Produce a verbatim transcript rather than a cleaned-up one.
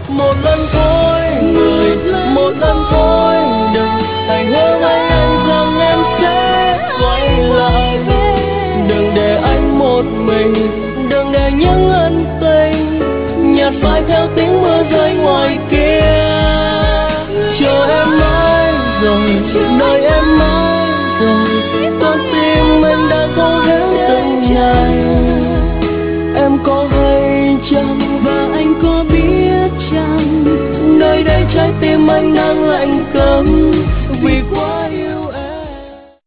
một lần thôi người, một lần thôi đừng hãy hứa với anh rằng em sẽ quay lại. Đừng để anh một mình, đừng để những ân tình nhạt phai theo tiếng mưa rơi ngoài kia. Chờ em mãi rồi, đợi em mãi rồi, con tim mình đã khô héo từng ngày. Em có hay chăng và anh có biết chăng, nơi đây trái tim anh đang lạnh cấm vì quá